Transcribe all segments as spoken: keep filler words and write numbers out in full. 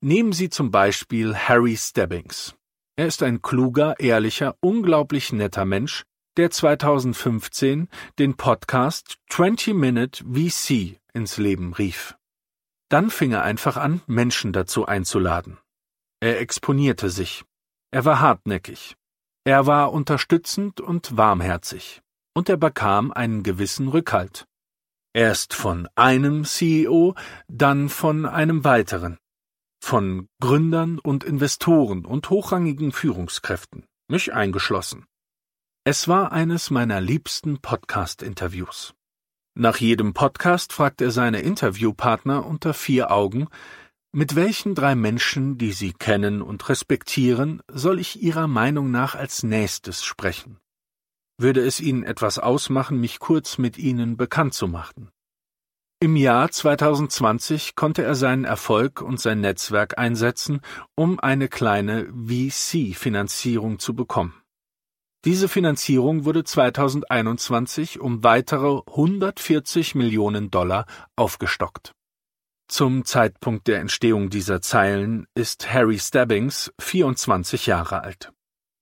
Nehmen Sie zum Beispiel Harry Stebbings. Er ist ein kluger, ehrlicher, unglaublich netter Mensch, der zweitausendfünfzehn den Podcast twenty minute V C ins Leben rief. Dann fing er einfach an, Menschen dazu einzuladen. Er exponierte sich. Er war hartnäckig. Er war unterstützend und warmherzig. Und er bekam einen gewissen Rückhalt. Erst von einem C E O, dann von einem weiteren. Von Gründern und Investoren und hochrangigen Führungskräften, mich eingeschlossen. Es war eines meiner liebsten Podcast-Interviews. Nach jedem Podcast fragt er seine Interviewpartner unter vier Augen, mit welchen drei Menschen, die sie kennen und respektieren, soll ich ihrer Meinung nach als nächstes sprechen? Würde es Ihnen etwas ausmachen, mich kurz mit Ihnen bekannt zu machen? Im Jahr zweitausendzwanzig konnte er seinen Erfolg und sein Netzwerk einsetzen, um eine kleine V C-Finanzierung zu bekommen. Diese Finanzierung wurde zweitausendeinundzwanzig um weitere hundertvierzig Millionen Dollar aufgestockt. Zum Zeitpunkt der Entstehung dieser Zeilen ist Harry Stebbings vierundzwanzig Jahre alt.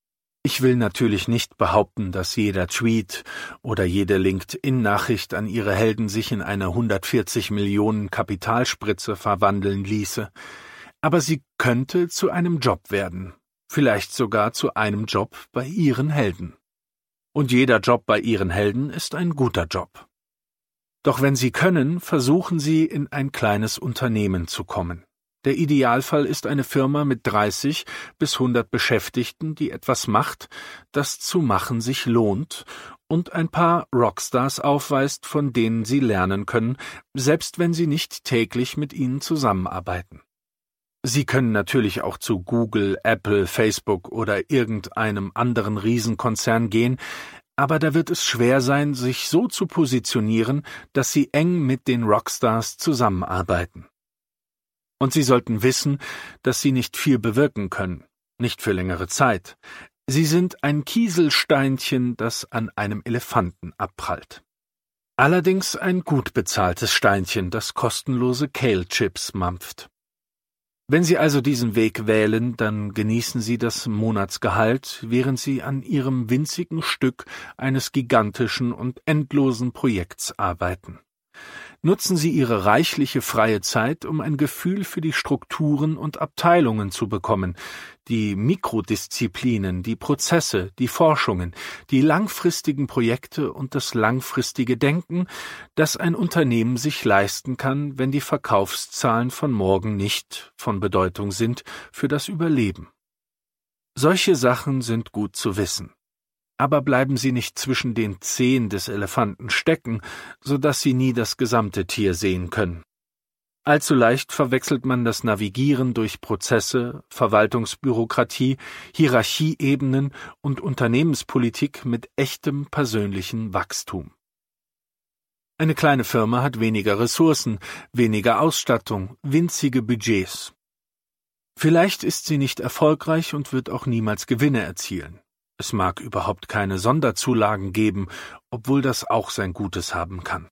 Ich will natürlich nicht behaupten, dass jeder Tweet oder jede LinkedIn-Nachricht an ihre Helden sich in eine hundertvierzig Millionen Kapitalspritze verwandeln ließe, aber sie könnte zu einem Job werden, vielleicht sogar zu einem Job bei ihren Helden. Und jeder Job bei ihren Helden ist ein guter Job. Doch wenn Sie können, versuchen Sie, in ein kleines Unternehmen zu kommen. Der Idealfall ist eine Firma mit dreißig bis hundert Beschäftigten, die etwas macht, das zu machen sich lohnt und ein paar Rockstars aufweist, von denen Sie lernen können, selbst wenn Sie nicht täglich mit ihnen zusammenarbeiten. Sie können natürlich auch zu Google, Apple, Facebook oder irgendeinem anderen Riesenkonzern gehen, aber da wird es schwer sein, sich so zu positionieren, dass Sie eng mit den Rockstars zusammenarbeiten. Und Sie sollten wissen, dass Sie nicht viel bewirken können, nicht für längere Zeit. Sie sind ein Kieselsteinchen, das an einem Elefanten abprallt. Allerdings ein gut bezahltes Steinchen, das kostenlose Kale-Chips mampft. Wenn Sie also diesen Weg wählen, dann genießen Sie das Monatsgehalt, während Sie an Ihrem winzigen Stück eines gigantischen und endlosen Projekts arbeiten. Nutzen Sie Ihre reichliche freie Zeit, um ein Gefühl für die Strukturen und Abteilungen zu bekommen, die Mikrodisziplinen, die Prozesse, die Forschungen, die langfristigen Projekte und das langfristige Denken, das ein Unternehmen sich leisten kann, wenn die Verkaufszahlen von morgen nicht von Bedeutung sind für das Überleben. Solche Sachen sind gut zu wissen. Aber bleiben Sie nicht zwischen den Zehen des Elefanten stecken, so dass Sie nie das gesamte Tier sehen können. Allzu leicht verwechselt man das Navigieren durch Prozesse, Verwaltungsbürokratie, Hierarchieebenen und Unternehmenspolitik mit echtem persönlichen Wachstum. Eine kleine Firma hat weniger Ressourcen, weniger Ausstattung, winzige Budgets. Vielleicht ist sie nicht erfolgreich und wird auch niemals Gewinne erzielen. Es mag überhaupt keine Sonderzulagen geben, obwohl das auch sein Gutes haben kann.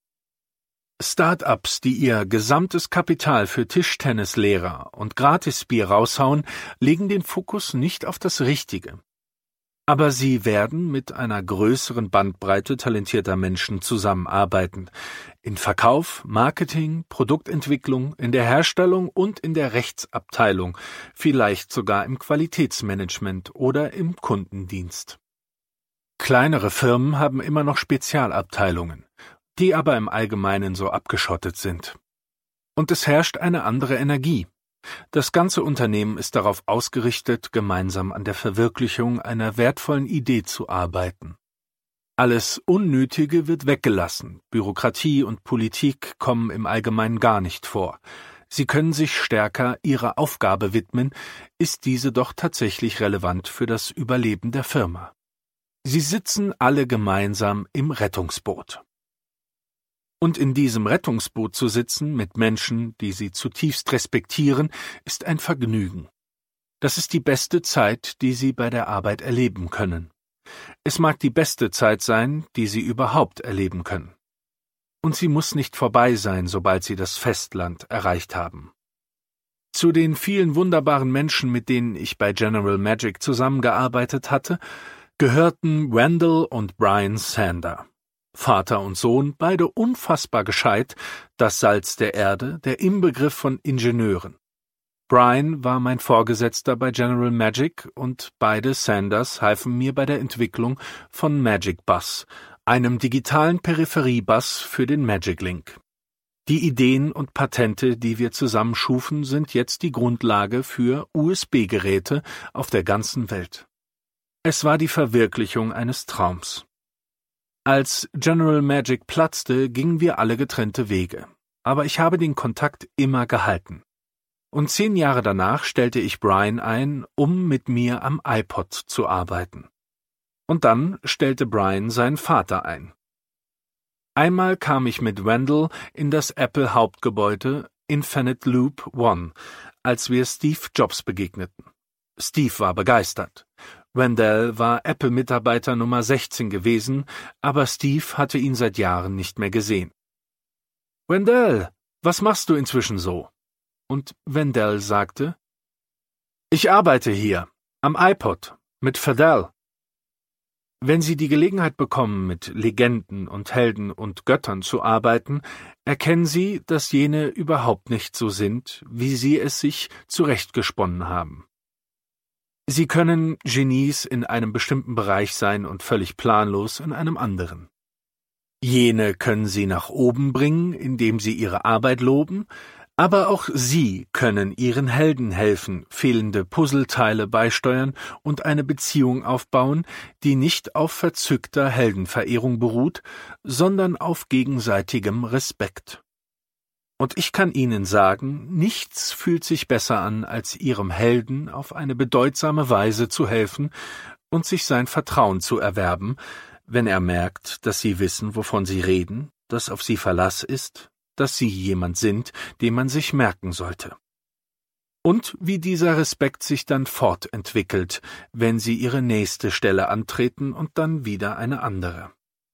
Start-ups, die ihr gesamtes Kapital für Tischtennislehrer und Gratisbier raushauen, legen den Fokus nicht auf das Richtige. Aber sie werden mit einer größeren Bandbreite talentierter Menschen zusammenarbeiten. In Verkauf, Marketing, Produktentwicklung, in der Herstellung und in der Rechtsabteilung, vielleicht sogar im Qualitätsmanagement oder im Kundendienst. Kleinere Firmen haben immer noch Spezialabteilungen, die aber im Allgemeinen so abgeschottet sind. Und es herrscht eine andere Energie. Das ganze Unternehmen ist darauf ausgerichtet, gemeinsam an der Verwirklichung einer wertvollen Idee zu arbeiten. Alles Unnötige wird weggelassen, Bürokratie und Politik kommen im Allgemeinen gar nicht vor. Sie können sich stärker ihrer Aufgabe widmen, ist diese doch tatsächlich relevant für das Überleben der Firma. Sie sitzen alle gemeinsam im Rettungsboot. Und in diesem Rettungsboot zu sitzen mit Menschen, die sie zutiefst respektieren, ist ein Vergnügen. Das ist die beste Zeit, die sie bei der Arbeit erleben können. Es mag die beste Zeit sein, die sie überhaupt erleben können. Und sie muss nicht vorbei sein, sobald sie das Festland erreicht haben. Zu den vielen wunderbaren Menschen, mit denen ich bei General Magic zusammengearbeitet hatte, gehörten Wendell und Brian Sander. Vater und Sohn, beide unfassbar gescheit, das Salz der Erde, der Inbegriff von Ingenieuren. Brian war mein Vorgesetzter bei General Magic und beide Sanders halfen mir bei der Entwicklung von Magic Bus, einem digitalen Peripheriebus für den Magic Link. Die Ideen und Patente, die wir zusammen schufen, sind jetzt die Grundlage für U S B-Geräte auf der ganzen Welt. Es war die Verwirklichung eines Traums. Als General Magic platzte, gingen wir alle getrennte Wege, aber ich habe den Kontakt immer gehalten. Und zehn Jahre danach stellte ich Brian ein, um mit mir am iPod zu arbeiten. Und dann stellte Brian seinen Vater ein. Einmal kam ich mit Wendell in das Apple-Hauptgebäude Infinite Loop One, als wir Steve Jobs begegneten. Steve war begeistert. Wendell war Apple-Mitarbeiter Nummer sechzehn gewesen, aber Steve hatte ihn seit Jahren nicht mehr gesehen. »Wendell, was machst du inzwischen so?« Und Wendell sagte, »Ich arbeite hier, am iPod, mit Fadell.« Wenn Sie die Gelegenheit bekommen, mit Legenden und Helden und Göttern zu arbeiten, erkennen Sie, dass jene überhaupt nicht so sind, wie Sie es sich zurechtgesponnen haben. Sie können Genies in einem bestimmten Bereich sein und völlig planlos in einem anderen. Jene können Sie nach oben bringen, indem Sie Ihre Arbeit loben, aber auch Sie können Ihren Helden helfen, fehlende Puzzleteile beisteuern und eine Beziehung aufbauen, die nicht auf verzückter Heldenverehrung beruht, sondern auf gegenseitigem Respekt. Und ich kann Ihnen sagen, nichts fühlt sich besser an, als Ihrem Helden auf eine bedeutsame Weise zu helfen und sich sein Vertrauen zu erwerben, wenn er merkt, dass Sie wissen, wovon Sie reden, dass auf Sie Verlass ist, dass Sie jemand sind, den man sich merken sollte. Und wie dieser Respekt sich dann fortentwickelt, wenn Sie Ihre nächste Stelle antreten und dann wieder eine andere.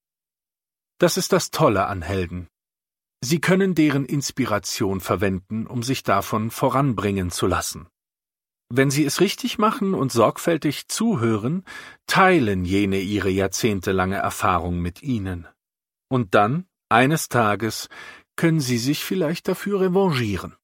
Das ist das Tolle an Helden. Sie können deren Inspiration verwenden, um sich davon voranbringen zu lassen. Wenn Sie es richtig machen und sorgfältig zuhören, teilen jene ihre jahrzehntelange Erfahrung mit Ihnen. Und dann, eines Tages, können Sie sich vielleicht dafür revanchieren.